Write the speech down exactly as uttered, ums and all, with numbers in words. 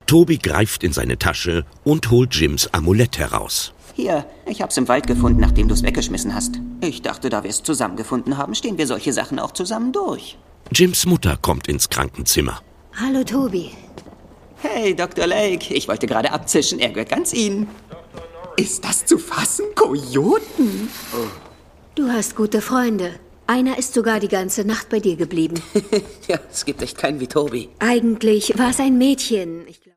Toby greift in seine Tasche und holt Jims Amulett heraus. Hier, ich hab's im Wald gefunden, nachdem du's weggeschmissen hast. Ich dachte, da wir's zusammengefunden haben, stehen wir solche Sachen auch zusammen durch. Jims Mutter kommt ins Krankenzimmer. Hallo, Toby. Hey, Doktor Lake, ich wollte gerade abzischen, er gehört ganz Ihnen. Ist das zu fassen? Kojoten? Oh. Du hast gute Freunde. Einer ist sogar die ganze Nacht bei dir geblieben. Ja, es gibt echt keinen wie Toby. Eigentlich war es ein Mädchen. Ich